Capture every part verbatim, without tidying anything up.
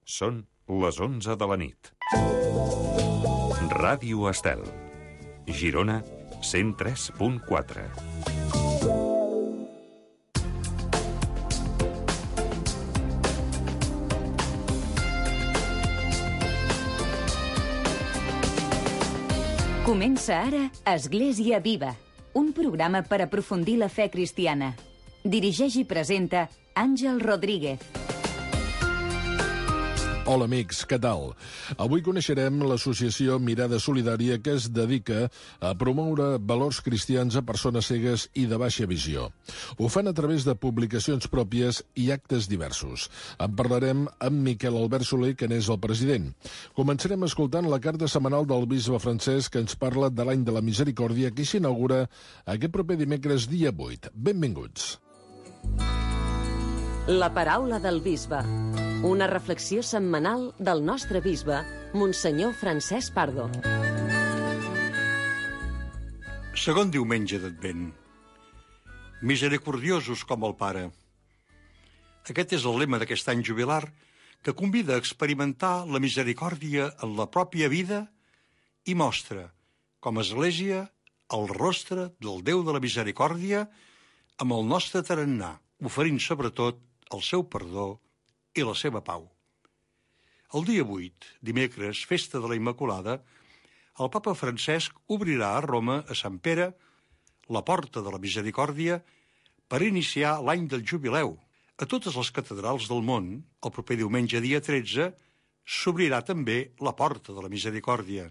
Són les onze de la nit. Ràdio Estel. Girona, cent tres punt quatre. Comença ara Església Viva, un programa per aprofundir la fe cristiana. Dirigeix i presenta Àngel Rodríguez. Hola amics, què tal? Avui coneixerem l'associació Mirada Solidària, que es dedica a promoure valors cristians a persones cegues i de baixa visió. Ho fan a través de publicacions pròpies i actes diversos. En parlarem amb Miquel Albert Soler, que n'és el president. Començarem escoltant la carta setmanal del bisbe Francesc, que ens parla de l'any de la misericòrdia, que s'inaugura aquest proper dimecres dia vuit. Benvinguts. La paraula del bisbe. Una reflexió setmanal del nostre bisbe, Monsenyor Francesc Pardo. Segon diumenge d'Advent. Misericordiosos com el Pare. Aquest és el lema d'aquest any jubilar, que convida a experimentar la misericòrdia en la pròpia vida i mostra, com a Església, el rostre del Déu de la misericòrdia amb el nostre tarannà, oferint sobretot el seu perdó i la seva pau. El dia vuit, dimecres, festa de la Immaculada, el papa Francesc obrirà a Roma, a Sant Pere, la porta de la misericòrdia per iniciar l'any del jubileu. A totes les catedrals del món, el proper diumenge dia tretze, s'obrirà també la porta de la misericòrdia.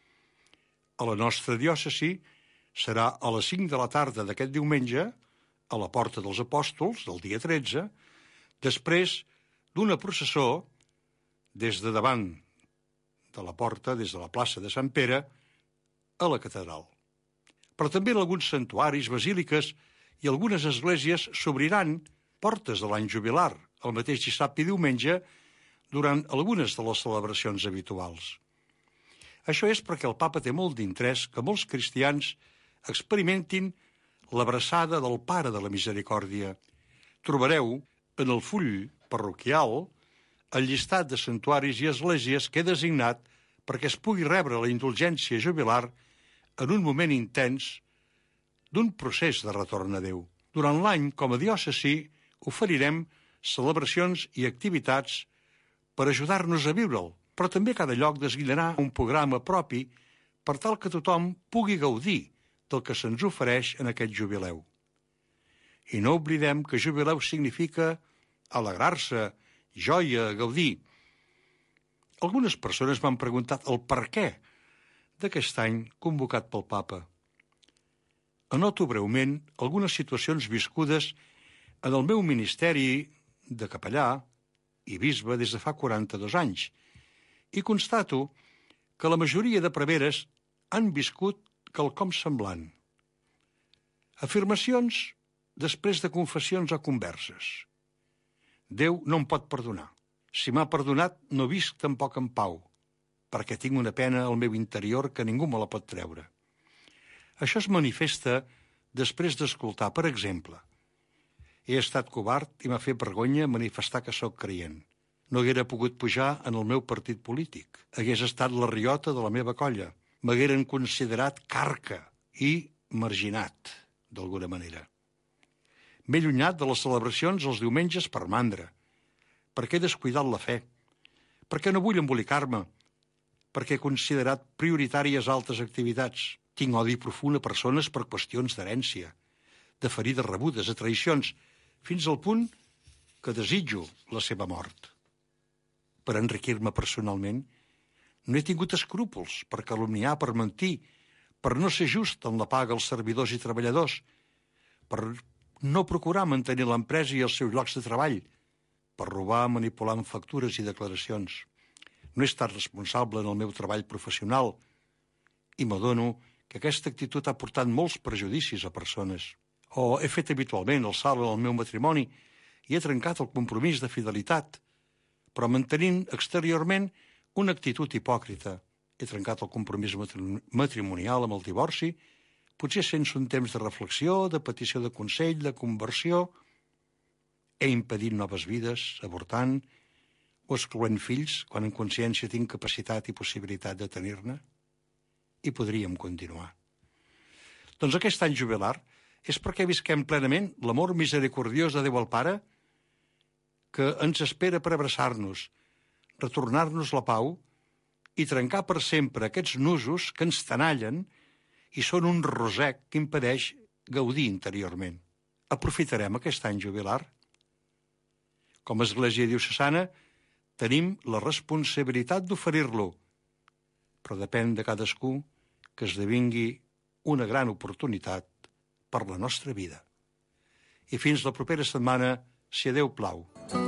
A la nostra diòcesi serà a les cinc de la tarda d'aquest diumenge, a la porta dels Apòstols, del dia tretze, després d'una processó des de davant de la porta, des de la plaça de Sant Pere, a la catedral. Però també en alguns santuaris, basíliques i algunes esglésies s'obriran portes de l'any jubilar, el mateix dissabte i diumenge, durant algunes de les celebracions habituals. Això és perquè el papa té molt d'interès que molts cristians experimentin l'abraçada del Pare de la Misericòrdia. Trobareu en el full parroquial el llistat de santuaris i esglésies que he designat perquè es pugui rebre la indulgència jubilar en un moment intens d'un procés de retorn a Déu. Durant l'any, com a diòcesi, oferirem celebracions i activitats per ajudar-nos a viure'l, però també cada lloc designarà un programa propi per tal que tothom pugui gaudir del que se'ns ofereix en aquest jubileu. I no oblidem que jubileu significa alegrar-se, joia, gaudir. Algunes persones m'han preguntat el per què d'aquest any convocat pel papa. Anoto breument algunes situacions viscudes en el meu ministeri de capellà i bisbe des de fa quaranta-dos anys i constato que la majoria de preveres han viscut quelcom semblant. Afirmacions després de confessions o converses. Déu no em pot perdonar. Si m'ha perdonat, no visc tampoc en pau, perquè tinc una pena al meu interior que ningú me la pot treure. Això es manifesta després d'escoltar, per exemple, he estat covard i m'ha fet vergonya manifestar que sóc creient. No haguera pogut pujar en el meu partit polític. Hagués estat la riota de la meva colla. M'hagueren considerat carca i marginat, d'alguna manera. M'he allunyat de les celebracions els diumenges per mandra, perquè he descuidat la fe, perquè no vull embolicar-me, perquè he considerat prioritàries altres activitats. Tinc odi profund a persones per qüestions d'herència, de ferides rebudes, a traïcions, fins al punt que desitjo la seva mort. Per enriquir-me personalment, no he tingut escrúpols per calumniar, per mentir, per no ser just en la paga als servidors i treballadors, per no procurar mantenir l'empresa i els seus llocs de treball, per robar manipulant factures i declaracions. No he estat responsable en el meu treball professional i m'adono que aquesta actitud ha portat molts prejudicis a persones. O he fet habitualment el salt en el meu matrimoni i he trencat el compromís de fidelitat, però mantenint exteriorment una actitud hipòcrita. He trencat el compromís matrimonial amb el divorci, potser sense un temps de reflexió, de petició de consell, de conversió. He impedit noves vides, avortant, o excloent fills quan en consciència tinc capacitat i possibilitat de tenir-ne? I podríem continuar. Doncs aquest any jubilar és perquè visquem plenament l'amor misericordiós de Déu el Pare que ens espera per abraçar-nos, retornar-nos la pau i trencar per sempre aquests nusos que ens tenallen i són un rosec que impedeix gaudir interiorment. Aprofitarem aquest any jubilar? Com a Església Diocesana tenim la responsabilitat d'oferir-lo, però depèn de cadascú que esdevingui una gran oportunitat per la nostra vida. I fins la propera setmana, si a Déu plau.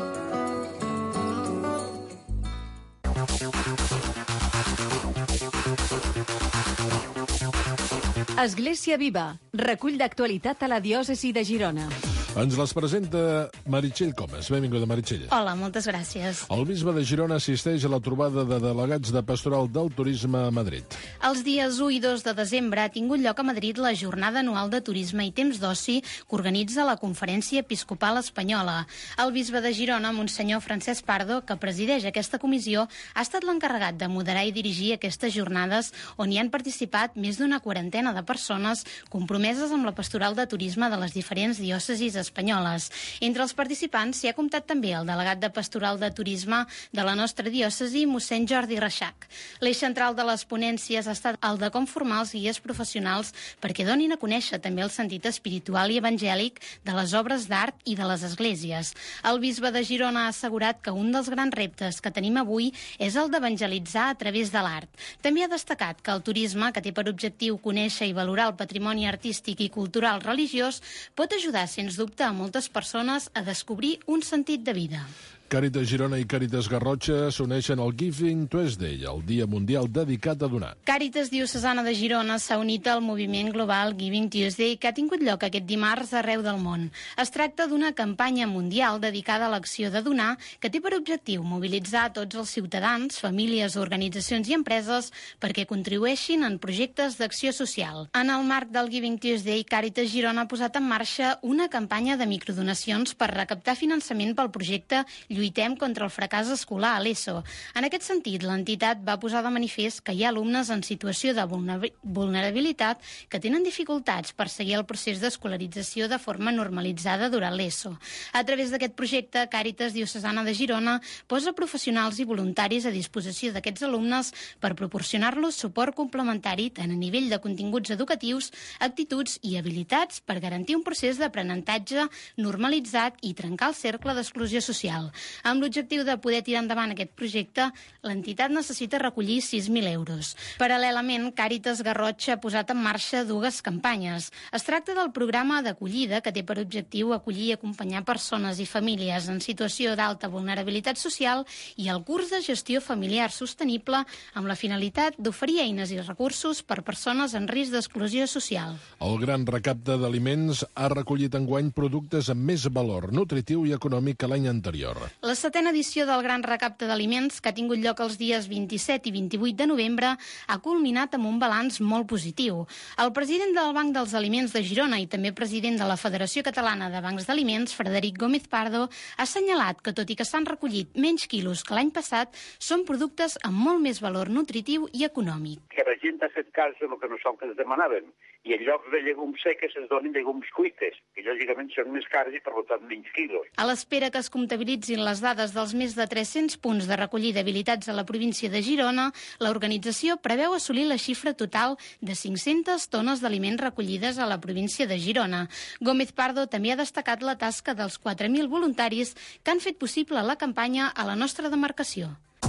Església Viva, recull d'actualitat a la diòcesi de Girona. Ens les presenta Meritxell Comas. Benvinguda, Meritxell. Hola, moltes gràcies. El bisbe de Girona assisteix a la trobada de delegats de Pastoral del Turisme a Madrid. Els dies u i dos de desembre ha tingut lloc a Madrid la Jornada Anual de Turisme i Temps d'Oci que organitza la Conferència Episcopal Espanyola. El bisbe de Girona, Monsenyor Francesc Pardo, que presideix aquesta comissió, ha estat l'encarregat de moderar i dirigir aquestes jornades on hi han participat més d'una quarantena de persones compromeses amb la pastoral de turisme de les diferents diòcesis espanyoles. Entre els participants s'hi ha comptat també el delegat de Pastoral de Turisme de la nostra diòcesi, mossèn Jordi Reixac. L'eix central de les ponències ha estat el de com formar els guies professionals perquè donin a conèixer també el sentit espiritual i evangèlic de les obres d'art i de les esglésies. El bisbe de Girona ha assegurat que un dels grans reptes que tenim avui és el d'evangelitzar a través de l'art. També ha destacat que el turisme, que té per objectiu conèixer i valorar el patrimoni artístic i cultural religiós, pot ajudar, sens dubte, a moltes persones a descobrir un sentit de vida. Càritas Girona i Càritas Garrotxa s'uneixen al Giving Tuesday, el dia mundial dedicat a donar. Càritas Diocesana de Girona s'ha unit al moviment global Giving Tuesday que ha tingut lloc aquest dimarts arreu del món. Es tracta d'una campanya mundial dedicada a l'acció de donar que té per objectiu mobilitzar tots els ciutadans, famílies, organitzacions i empreses perquè contribueixin en projectes d'acció social. En el marc del Giving Tuesday, Càritas Girona ha posat en marxa una campanya de microdonacions per recaptar finançament pel projecte Lluitem contra el fracàs escolar a l'ESO. En aquest sentit, l'entitat va posar de manifest que hi ha alumnes en situació de vulnerabilitat que tenen dificultats per seguir el procés d'escolarització de forma normalitzada durant l'ESO. A través d'aquest projecte, Càritas Diocesana de Girona posa professionals i voluntaris a disposició d'aquests alumnes per proporcionar-los suport complementari tant a nivell de continguts educatius, actituds i habilitats per garantir un procés d'aprenentatge normalitzat i trencar el cercle d'exclusió social. Amb l'objectiu de poder tirar endavant aquest projecte, l'entitat necessita recollir sis mil euros. Paral·lelament, Càritas Garrotxa ha posat en marxa dues campanyes. Es tracta del programa d'acollida que té per objectiu acollir i acompanyar persones i famílies en situació d'alta vulnerabilitat social i el curs de gestió familiar sostenible amb la finalitat d'oferir eines i recursos per persones en risc d'exclusió social. El Gran Recapte d'Aliments ha recollit enguany productes amb més valor nutritiu i econòmic que l'any anterior. La setena edició del Gran Recapte d'Aliments, que ha tingut lloc els dies vint-i-set i vint-i-vuit de novembre, ha culminat amb un balanç molt positiu. El president del Banc dels Aliments de Girona i també president de la Federació Catalana de Bancs d'Aliments, Frederic Gómez Pardo, ha assenyalat que, tot i que s'han recollit menys quilos que l'any passat, són productes amb molt més valor nutritiu i econòmic. Que la gent ha fet cas del que nosaltres demanàvem i en lloc de llegums seques es donen llegums cuites, que lògicament són més cars i per tant menys quilos. A l'espera que es comptabilitzin les dades dels més de tres-cents punts de recollida habilitats a la província de Girona, l'organització preveu assolir la xifra total de cinc-centes tones d'aliments recollides a la província de Girona. Gómez Pardo també ha destacat la tasca dels quatre mil voluntaris que han fet possible la campanya a la nostra demarcació.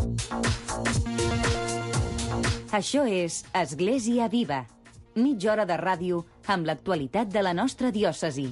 Això és Església Viva, mitja hora de ràdio amb l'actualitat de la nostra diòcesi.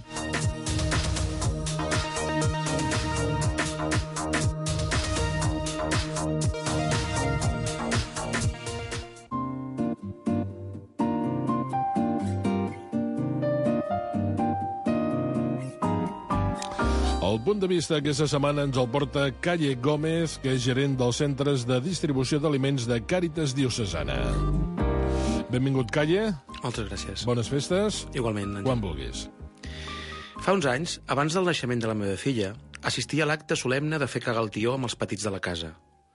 El punt de vista aquesta setmana ens el porta Calle Gómez, que és gerent dels centres de distribució d'aliments de Càritas Diocesana. Benvingut, Calle. Moltes gràcies. Bones festes. Igualment. Quan vulguis. Fa uns anys, abans del naixement de la meva filla, Assistir a l'acte solemne de fer cagar el tió amb els petits de la casa.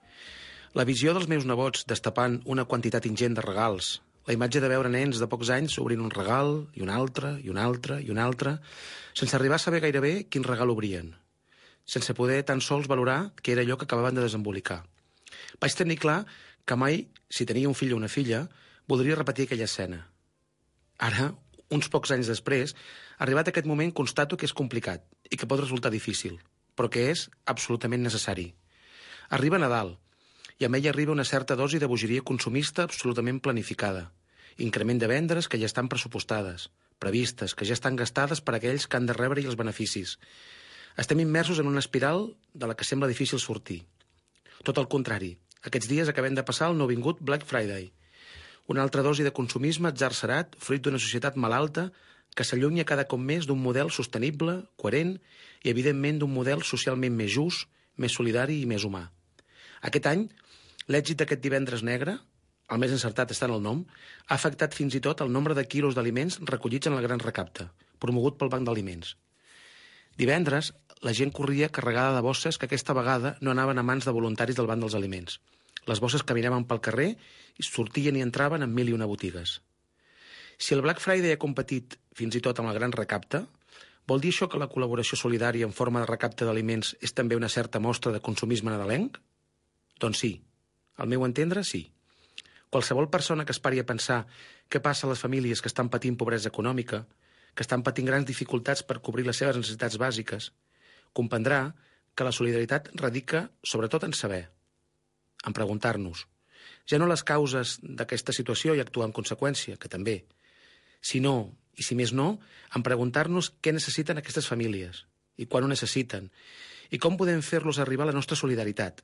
La visió dels meus nebots destapant una quantitat ingent de regals, la imatge de veure nens de pocs anys obrint un regal, i un altre, i un altre, i un altre, sense arribar a saber gairebé quin regal obrien, sense poder tan sols valorar què era allò que acabaven de desembolicar. Vaig tenir clar que mai, si tenia un fill o una filla, voldria repetir aquella escena. Ara, uns pocs anys després, arribat a aquest moment, constato que és complicat i que pot resultar difícil, però que és absolutament necessari. Arriba Nadal, i amb ell arriba una certa dosi de bogeria consumista absolutament planificada, increment de vendes que ja estan pressupostades, previstes, que ja estan gastades per aquells que han de rebre-hi els beneficis. Estem immersos en una espiral de la que sembla difícil sortir. Tot el contrari, aquests dies acabem de passar el nouvingut Black Friday, una altra dosi de consumisme exarcerat fruit d'una societat malalta que s'allunya cada cop més d'un model sostenible, coherent i, evidentment, d'un model socialment més just, més solidari i més humà. Aquest any, l'èxit d'aquest divendres negre, el més encertat està en el nom, ha afectat fins i tot el nombre de quilos d'aliments recollits en el Gran Recapte, promogut pel Banc d'Aliments. Divendres, la gent corria carregada de bosses que aquesta vegada no anaven a mans de voluntaris del Banc dels Aliments. Les bosses caminaven pel carrer i sortien i entraven en mil i una botigues. Si el Black Friday ha competit fins i tot amb el Gran Recapte, vol dir això que la col·laboració solidària en forma de recapte d'aliments és també una certa mostra de consumisme nadalenc? Doncs sí, al meu entendre, sí. Qualsevol persona que es pari a pensar què passa a les famílies que estan patint pobresa econòmica, que estan patint grans dificultats per cobrir les seves necessitats bàsiques, comprendrà que la solidaritat radica sobretot en saber, en preguntar-nos, ja no les causes d'aquesta situació i actuar en conseqüència, que també, sinó, i si més no, en preguntar-nos què necessiten aquestes famílies, i quan ho necessiten, i com podem fer-los arribar la nostra solidaritat.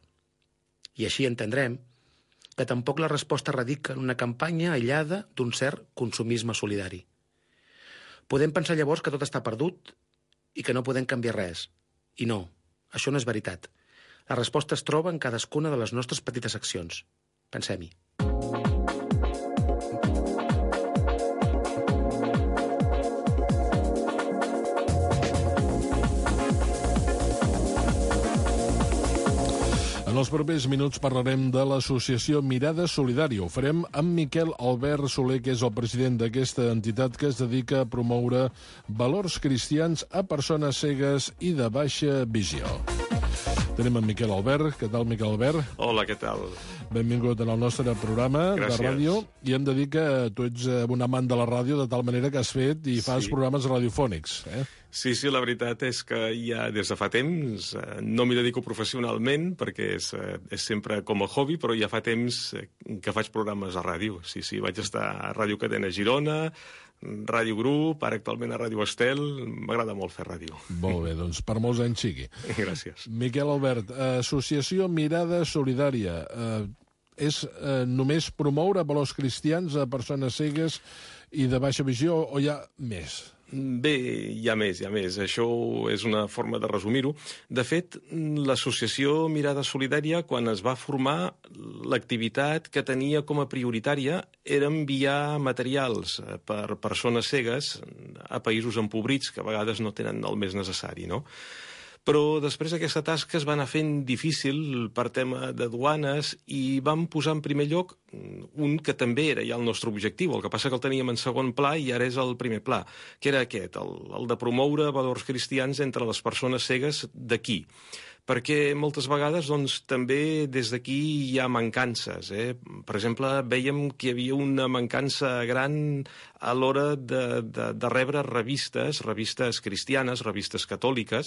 I així entendrem que tampoc la resposta radica en una campanya aïllada d'un cert consumisme solidari. Podem pensar llavors que tot està perdut i que no podem canviar res. I no, això no és veritat. La resposta es troba en cadascuna de les nostres petites accions. Pensem-hi. En els propers minuts parlarem de l'associació Mirada Solidària. Ho farem amb Miquel Albert Soler, que és el president d'aquesta entitat que es dedica a promoure valors cristians a persones cegues i de baixa visió. Tenim en Miquel Albert. Què tal, Miquel Albert? Hola, què tal? Benvingut al nostre programa Gràcies. de ràdio. I hem de dir que tu ets un amant de la ràdio, de tal manera que has fet i fas Sí. programes radiofònics. Eh? Sí, sí, la veritat és que ja des de fa temps, eh, no m'hi dedico professionalment perquè és, eh, és sempre com a hobby, però ja fa temps eh, que faig programes a ràdio. Sí, sí, vaig estar a Ràdio Cadena Girona, Ràdio Grup, ara actualment a Ràdio Estel. M'agrada molt fer ràdio. Molt bé, doncs per molts anys sigui. Gràcies. Miquel Albert, Associació Mirada Solidària. Eh, és eh, només promoure valors cristians a persones cegues i de baixa visió o hi ha més? Bé, hi ha més, hi ha més. Això és una forma de resumir-ho. De fet, l'associació Mirada Solidària, quan es va formar, l'activitat que tenia com a prioritària era enviar materials per persones cegues a països empobrits que a vegades no tenen el més necessari, no? Però després aquesta tasca es va anar fent difícil per tema de duanes i vam posar en primer lloc un que també era ja el nostre objectiu, el que passa que el teníem en segon pla i ara és el primer pla, que era aquest, el, el de promoure valors cristians entre les persones cegues d'aquí. Perquè moltes vegades doncs, també des d'aquí hi ha mancances. Eh? Per exemple, vèiem que hi havia una mancança gran a l'hora de, de, de rebre revistes, revistes cristianes, revistes catòliques,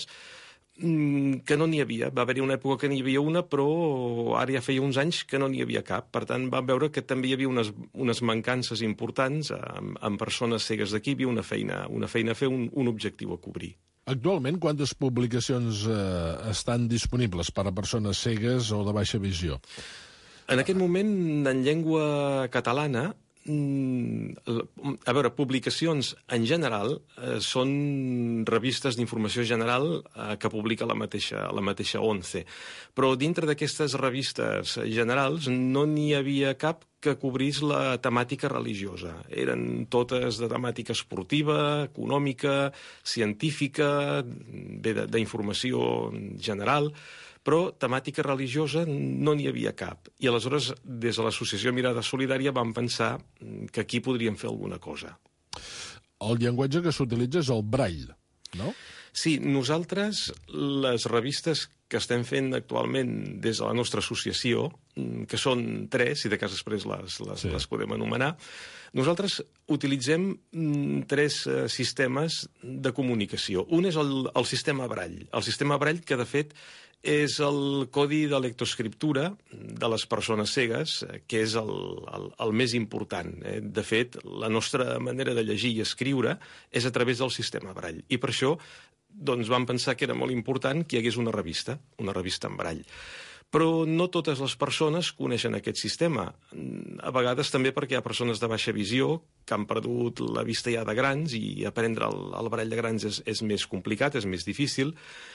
que no n'hi havia. Va haver-hi una època que n'hi havia una, però ara ja feia uns anys que no n'hi havia cap. Per tant, vam veure que també hi havia unes, unes mancances importants amb, amb persones cegues d'aquí. Hi havia una feina, una feina a fer, un, un objectiu a cobrir. Actualment, quantes publicacions eh, estan disponibles per a persones cegues o de baixa visió? En aquest moment, en llengua catalana, a veure, publicacions en general eh, són revistes d'informació general eh, que publica la mateixa, la mateixa ONCE. Però dintre d'aquestes revistes generals no n'hi havia cap que cobrís la temàtica religiosa. Eren totes de temàtica esportiva, econòmica, científica, bé, d'informació general, però temàtica religiosa no n'hi havia cap. I aleshores, des de l'associació Mirada Solidària, vam pensar que aquí podríem fer alguna cosa. El llenguatge que s'utilitza és el braille, no? Sí, nosaltres, les revistes que estem fent actualment des de la nostra associació, que són tres, i de cas després les, les, sí. les podem anomenar, nosaltres utilitzem tres sistemes de comunicació. Un és el, el sistema Braille. El sistema Braille que, de fet, és el codi de lectoescriptura de les persones cegues, que és el, el, el més important. De fet, la nostra manera de llegir i escriure és a través del sistema Braille. I per això doncs, vam pensar que era molt important que hi hagués una revista, una revista en Braille. Però no totes les persones coneixen aquest sistema. A vegades també perquè hi ha persones de baixa visió que han perdut la vista ja de grans i aprendre el, el Braille de grans és, és més complicat, és més difícil.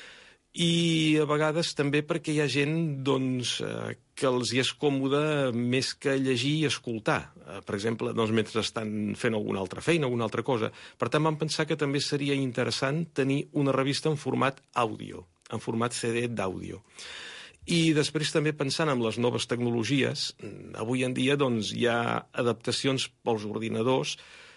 I a vegades també perquè hi ha gent doncs, eh, que els hi és còmode més que llegir i escoltar. Eh, per exemple, doncs, mentre estan fent alguna altra feina, alguna altra cosa. Per tant, vam pensar que també seria interessant tenir una revista en format àudio, en format C D d'àudio. I després també pensant en les noves tecnologies, avui en dia doncs, hi ha adaptacions pels ordinadors,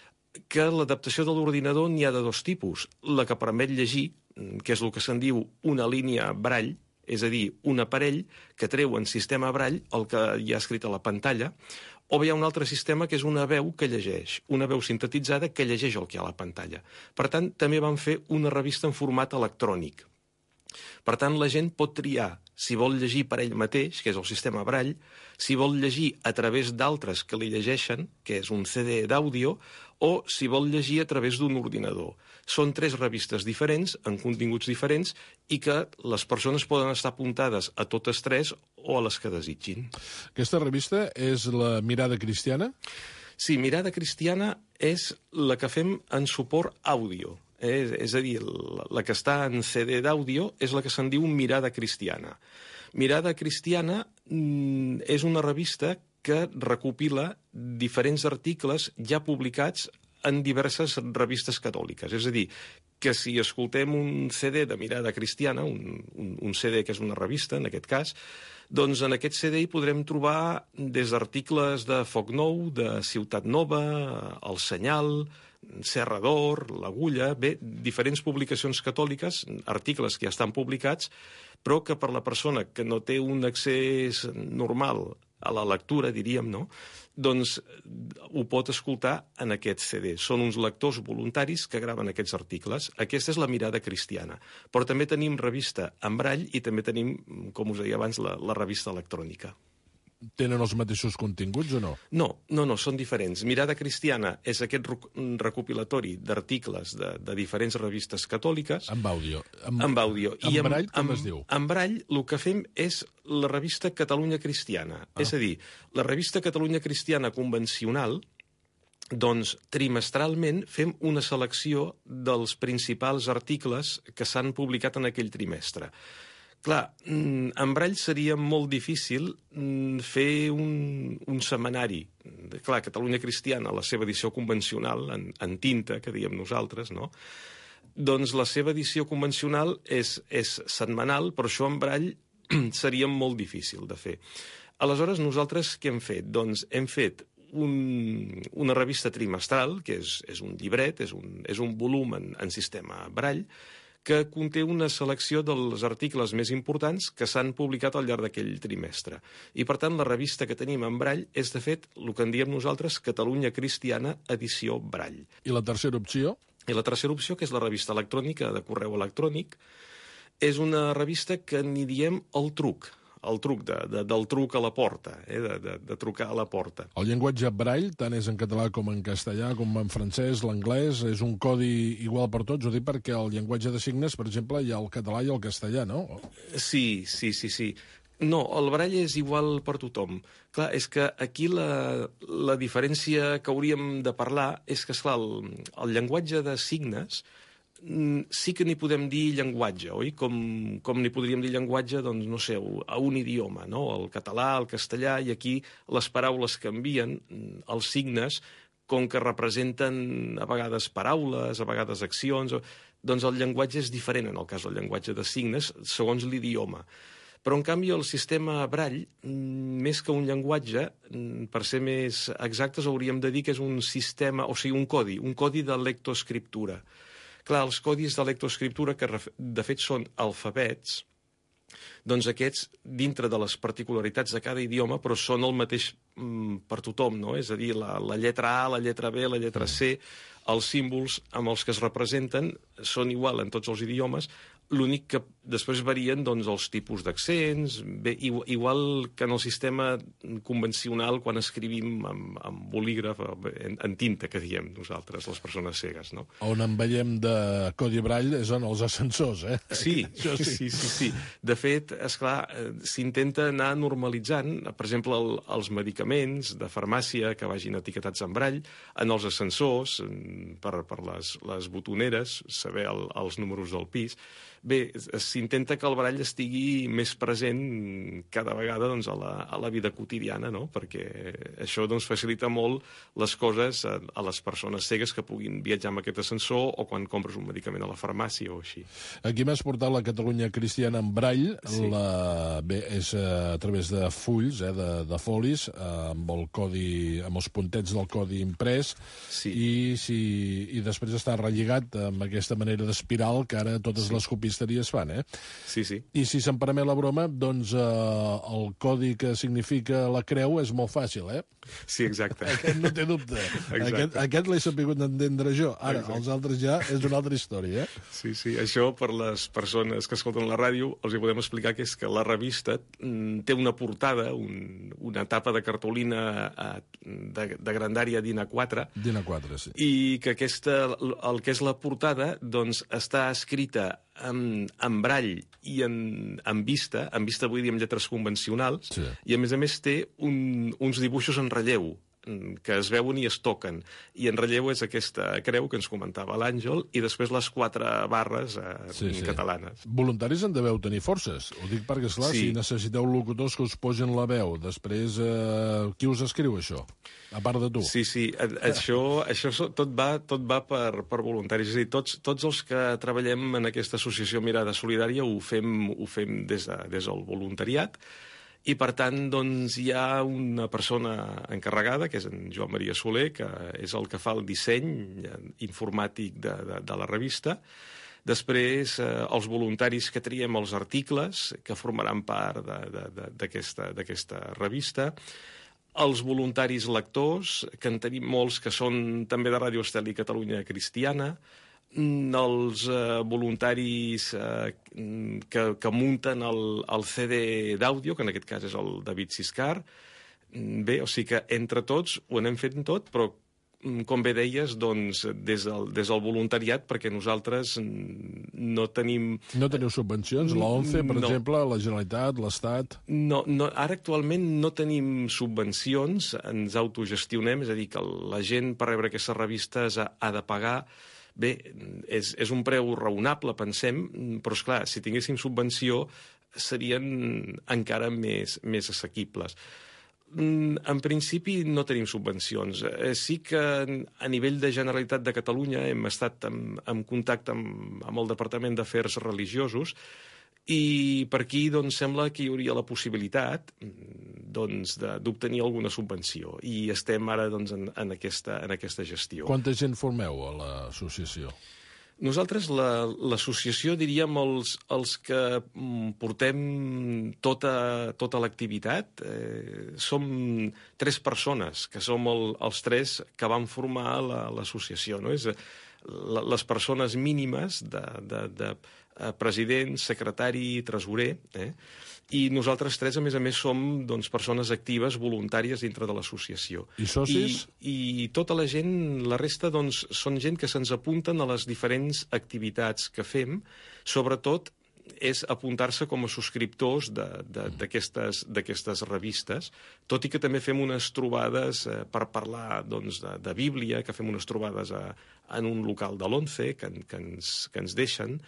que l'adaptació de l'ordinador n'hi ha de dos tipus. La que permet llegir, que és el que se'n diu una línia Braille, és a dir, un aparell que treu en sistema Braille el que hi ha escrit a la pantalla, o bé hi ha un altre sistema que és una veu que llegeix, una veu sintetitzada que llegeix el que hi ha a la pantalla. Per tant, també vam fer una revista en format electrònic. Per tant, la gent pot triar si vol llegir per ell mateix, que és el sistema Braille, si vol llegir a través d'altres que li llegeixen, que és un C D d'àudio, o si vol llegir a través d'un ordinador. Són tres revistes diferents, amb continguts diferents, i que les persones poden estar apuntades a totes tres o a les que desitgin. Aquesta revista és la Mirada Cristiana? Sí, Mirada Cristiana és la que fem en suport àudio. És, és a dir, la, la que està en C D d'àudio és la que se'n diu Mirada Cristiana. Mirada Cristiana mm, és una revista que recopila diferents articles ja publicats en diverses revistes catòliques. És a dir, que si escoltem un C D de Mirada Cristiana, un, un, un C D que és una revista, en aquest cas, doncs en aquest C D hi podrem trobar des d'articles de Foc Nou, de Ciutat Nova, El Senyal, Serra d'Or, l'Agulla, bé, diferents publicacions catòliques, articles que ja estan publicats, però que per la persona que no té un accés normal a la lectura, diríem, no?, doncs ho pot escoltar en aquest C D. Són uns lectors voluntaris que graven aquests articles. Aquesta és la Mirada Cristiana. Però també tenim revista en Braille i també tenim, com us deia abans, la, la revista electrònica. Tenen els mateixos continguts o no? No, no, no, són diferents. Mirada Cristiana és aquest recopilatori d'articles de, de diferents revistes catòliques. Amb àudio. Amb, amb àudio. Amb I Braille, com amb, es diu? En Braille el que fem és la revista Catalunya Cristiana. Ah. És a dir, la revista Catalunya Cristiana convencional, doncs trimestralment fem una selecció dels principals articles que s'han publicat en aquell trimestre. Clar, en Braille seria molt difícil fer un, un setmanari. Clar, Catalunya Cristiana, la seva edició convencional, en, en tinta, que diem nosaltres, no? Doncs la seva edició convencional és, és setmanal, però això en Braille seria molt difícil de fer. Aleshores, nosaltres què hem fet? Doncs hem fet un, una revista trimestral, que és, és un llibret, és un, és un volum en, en sistema Braille, que conté una selecció dels articles més importants que s'han publicat al llarg d'aquell trimestre. I, per tant, la revista que tenim en Braille és, de fet, el que en diem nosaltres Catalunya Cristiana edició Braille. I la tercera opció? I la tercera opció, que és la revista electrònica de correu electrònic, és una revista que n'hi diem El Truc, el truc de, de, del truc a la porta, eh, de, de, de trucar a la porta. El llenguatge Braille, tant és en català com en castellà, com en francès, l'anglès, és un codi igual per tots? Ho dic perquè el llenguatge de signes, per exemple, hi ha el català i el castellà, no? Sí, sí, sí, sí. No, el barall és igual per tothom. Clar, és que aquí la, la diferència que hauríem de parlar és que, esclar, el, el llenguatge de signes sí que n'hi podem dir llenguatge, oi? Com, com n'hi podríem dir llenguatge, doncs, no sé, a un idioma, no? El català, el castellà, i aquí les paraules canvien, els signes, com que representen a vegades paraules, a vegades accions, doncs el llenguatge és diferent en el cas del llenguatge de signes, segons l'idioma. Però, en canvi, el sistema Braille, més que un llenguatge, per ser més exactes, hauríem de dir que és un sistema, o sigui, un codi, un codi de lectoescriptura. Clar, els codis de lectoescriptura, que de fet són alfabets, doncs aquests, dintre de les particularitats de cada idioma, però són el mateix per tothom, no? És a dir, la, la lletra A, la lletra B, la lletra C, els símbols amb els que es representen són igual en tots els idiomes, l'únic que després varien doncs, els tipus d'accents, igual que en el sistema convencional quan escrivim amb, amb bolígraf, en, en tinta, que diem nosaltres, les persones cegues, no? On en veiem de codi Braille és en els ascensors, eh? Sí, sí, sí, sí, sí. De fet, esclar, s'intenta anar normalitzant, per exemple, el, els medicaments de farmàcia que vagin etiquetats en Braille, en els ascensors, per, per les, les botoneres, saber el, els números del pis. Bé, s'intenta que el barall estigui més present cada vegada doncs, a, la, a la vida quotidiana, no? Perquè això doncs, facilita molt les coses a, a les persones cegues que puguin viatjar amb aquest ascensor o quan compres un medicament a la farmàcia o així. Aquí m'has portat la Catalunya Cristiana en Braille. Sí. La... Bé, és a través de fulls, eh, de, de folis, amb el codi, amb els puntets del codi imprès, sí. i, si, i després està relligat amb aquesta manera d'espiral que ara totes sí. les copies es fan, eh? Sí, sí. I si se'm permet la broma, doncs eh, el codi que significa la creu és molt fàcil, eh? Sí, exacte. Aquest no té dubte. Aquest, aquest l'he sabut entendre jo. Ara, exacte. Els altres ja és una altra història, eh? Sí, sí. Això, per les persones que escolten la ràdio, els hi podem explicar que és que la revista té una portada, un, una tapa de cartolina de, de grandària DIN A quatre. DIN A quatre, sí. I que aquesta, el que és la portada, doncs, està escrita en, en brall i en, en vista, en vista vull dir amb lletres convencionals, sí. I a més a més té un, uns dibuixos en relleu que es veuen i es toquen. I en relleu és aquesta creu que ens comentava l'Àngel i després les quatre barres eh, sí, sí. catalanes. Voluntaris en deveu tenir forces. Ho dic perquè, esclar, sí. si necessiteu locutors que us posin la veu, després eh, qui us escriu això? A part de tu. Sí, sí. A, això això tot va, tot va per, per voluntaris. És a dir, tots, tots els que treballem en aquesta associació Mirada Solidària ho fem, ho fem des, de, des del voluntariat. I, per tant, doncs, hi ha una persona encarregada, que és en Joan Maria Soler, que és el que fa el disseny informàtic de, de, de la revista. Després, eh, els voluntaris que triem els articles, que formaran part d'aquesta revista. Els voluntaris lectors, que en tenim molts que són també de Ràdio Estel i Catalunya Cristiana. Els eh, voluntaris eh, que, que munten el, el C D d'àudio, que en aquest cas és el David Siscar. Bé, o sigui que entre tots ho anem fent tot, però com bé deies, doncs, des del, des del voluntariat, perquè nosaltres no tenim... No teniu subvencions? La ONCE, per no. exemple, la Generalitat, l'Estat... No, no, ara actualment no tenim subvencions, ens autogestionem, és a dir, que la gent per rebre aquestes revistes ha, ha de pagar. Bé, és, és un preu raonable, pensem, però, esclar, si tinguéssim subvenció serien encara més, més assequibles. En principi no tenim subvencions. Sí que a nivell de Generalitat de Catalunya hem estat en, en contacte amb, amb el Departament d'Afers Religiosos i per aquí doncs, sembla que hi hauria la possibilitat doncs, d'obtenir alguna subvenció i estem ara doncs, en, en, aquesta, en aquesta gestió. Quanta gent formeu a l'associació? Nosaltres, l'associació, la, diríem, els, els que portem tota, tota l'activitat, eh, som tres persones, que som el, els tres que van formar l'associació, no? És la, les persones mínimes de, de, de president, secretari, tresorer, eh? I nosaltres tres, a més a més, som doncs, persones actives, voluntàries dintre de l'associació. I socis? I, I tota la gent, la resta, doncs, són gent que se'ns apunten a les diferents activitats que fem, sobretot és apuntar-se com a subscriptors d'aquestes revistes, tot i que també fem unes trobades eh, per parlar doncs, de, de Bíblia, que fem unes trobades a, en un local de l'Once que, que, ens, que ens deixen.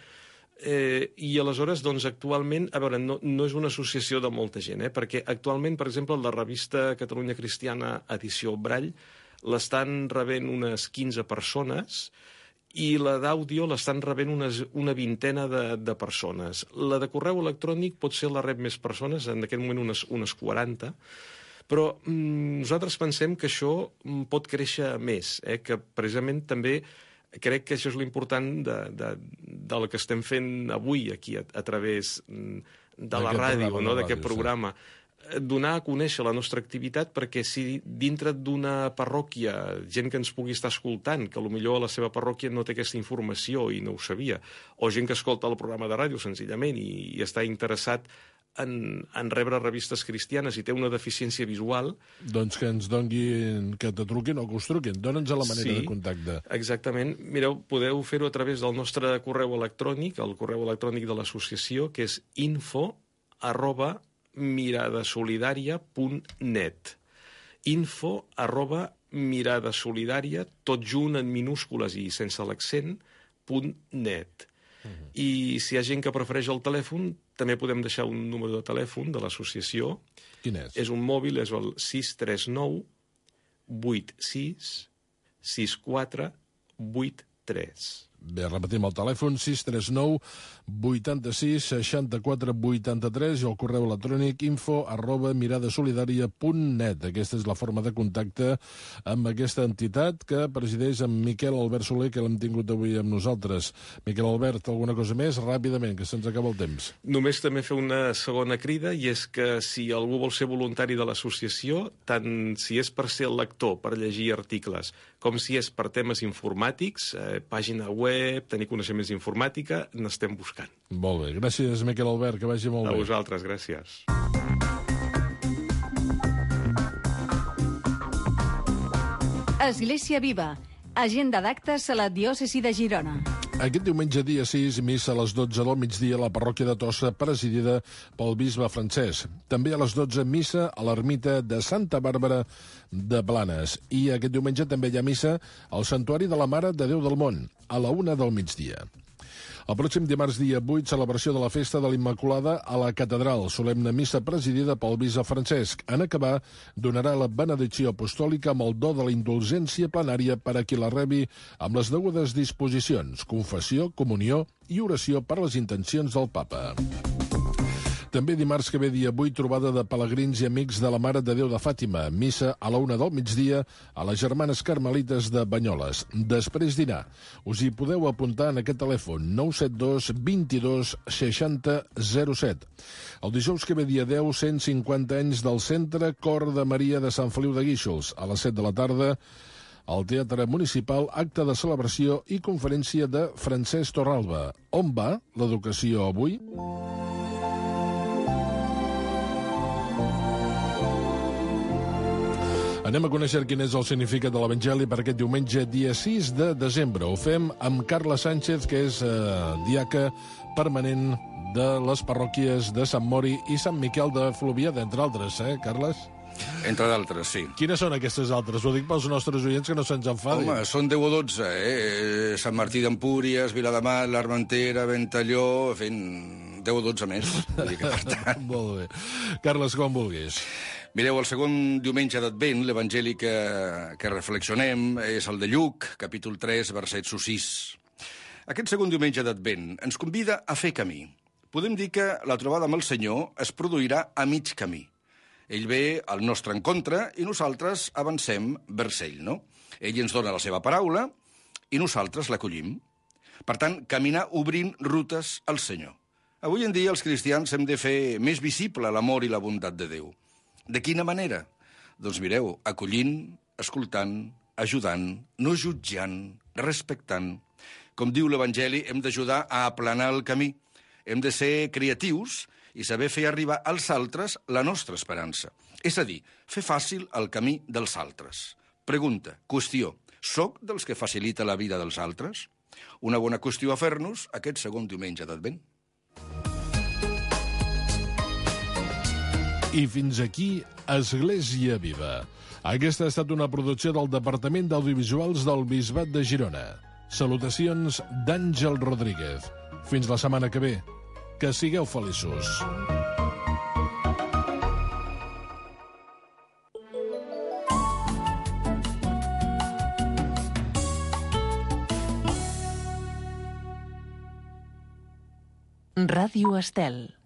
Eh, I aleshores, doncs, actualment, a veure, no, no és una associació de molta gent, eh, perquè actualment, per exemple, la revista Catalunya Cristiana edició Brall l'estan rebent unes quinze persones i la d'àudio l'estan rebent unes, una vintena de, de persones. La de correu electrònic potser la rep més persones, en aquest moment unes, unes quaranta, però mm, nosaltres pensem que això mm, pot créixer més, eh, que precisament també crec que això és l'important de, de, del que estem fent avui aquí a, a través de la ràdio, no? D'aquest programa. Donar a conèixer la nostra activitat, perquè si dintre d'una parròquia, gent que ens pugui estar escoltant, que potser a la seva parròquia no té aquesta informació i no ho sabia, o gent que escolta el programa de ràdio senzillament i, i està interessat en, en rebre revistes cristianes i té una deficiència visual... Doncs que ens donguin, que te truquin o que us truquin. Dóna'ns la manera sí, de contacte. Exactament. Mireu, podeu fer-ho a través del nostre correu electrònic, el correu electrònic de l'associació, que és info arroba miradasolidària punt net. Info arroba miradasolidària, tot junt en minúscules i sense l'accent, punt net. Uh-huh. I si hi ha gent que prefereix el telèfon, també podem deixar un número de telèfon de l'associació. Quin és? És un mòbil, és el sis tres nou vuit sis sis quatre vuit tres. Bé, repetim el telèfon, sis tres nou vuit sis seixanta quatre vuitanta tres i el correu electrònic info arroba miradasolidària punt net. Aquesta és la forma de contacte amb aquesta entitat que presideix en Miquel Albert Soler, que l'hem tingut avui amb nosaltres. Miquel Albert, alguna cosa més? Ràpidament, que se'ns acaba el temps. Només també fer una segona crida, i és que si algú vol ser voluntari de l'associació, tant si és per ser el lector, per llegir articles, com si és per temes informàtics, eh, pàgina web, tenir coneixements d'informàtica, n'estem buscant. Molt bé. Gràcies, Miquel Albert, que vagi molt bé. A bé. vosaltres, gràcies. Església Viva. Agenda d'actes a la diòcesi de Girona. Aquest diumenge, dia sis, missa a les dotze del migdia a la parròquia de Tossa, presidida pel bisbe Francesc. També a les dotze, missa a l'ermita de Santa Bàrbara de Blanes. I aquest diumenge també hi ha missa al Santuari de la Mare de Déu del Món, a la una del migdia. El pròxim dimarts, dia vuit, celebració de la Festa de l'Immaculada a la Catedral, solemne missa presidida pel bisbe Francesc. En acabar, donarà la benedicció apostòlica amb el do de la indulgència plenària per a qui la rebi amb les degudes disposicions, confessió, comunió i oració per les intencions del Papa. També dimarts que ve, dia vuit, trobada de pelegrins i amics de la Mare de Déu de Fàtima. Missa a la una del migdia a les Germanes Carmelites de Banyoles. Després dinar. Us hi podeu apuntar en aquest telèfon nou set dos vint dos seixanta zero set. El dijous que ve, dia deu, cent cinquanta anys del Centre Cor de Maria de Sant Feliu de Guíxols. A les set de la tarda, al Teatre Municipal, acte de celebració i conferència de Francesc Torralba. On va l'educació avui? Anem a conèixer quin és el significat de l'Evangeli per aquest diumenge, dia sis de desembre. Ho fem amb Carles Sánchez, que és eh, diaca permanent de les parròquies de Sant Mori i Sant Miquel de Fluvià, d'entre altres, eh, Carles? Entre d'altres, sí. Quines són aquestes altres? Ho dic pels nostres oients que no se'ns enfadin. Home, són deu o dotze, eh? Sant Martí d'Empúries, Viladamat, l'Armentera, Ventalló, en fi, deu o dotze més. Vull dir que, per tant... Molt bé. Carles, com vulguis. Mireu, el segon diumenge d'Advent, l'Evangeli que, que reflexionem és el de Lluc, capítol tres, verset sis. Aquest segon diumenge d'Advent ens convida a fer camí. Podem dir que la trobada amb el Senyor es produirà a mig camí. Ell ve al nostre encontre i nosaltres avancem vers ell, no? Ell ens dona la seva paraula i nosaltres l'acollim. Per tant, caminar obrint rutes al Senyor. Avui en dia els cristians hem de fer més visible l'amor i la bondat de Déu. De quina manera? Doncs mireu, acollint, escoltant, ajudant, no jutjant, respectant. Com diu l'Evangeli, hem d'ajudar a aplanar el camí. Hem de ser creatius i saber fer arribar als altres la nostra esperança. És a dir, fer fàcil el camí dels altres. Pregunta, qüestió, soc dels que facilita la vida dels altres? Una bona qüestió a fer-nos aquest segon diumenge d'Advent. I fins aquí Església Viva. Aquesta ha estat una producció del Departament d'Audiovisuals del Bisbat de Girona. Salutacions d'Àngel Rodríguez. Fins la setmana que ve. Que sigueu feliços. Ràdio Estel.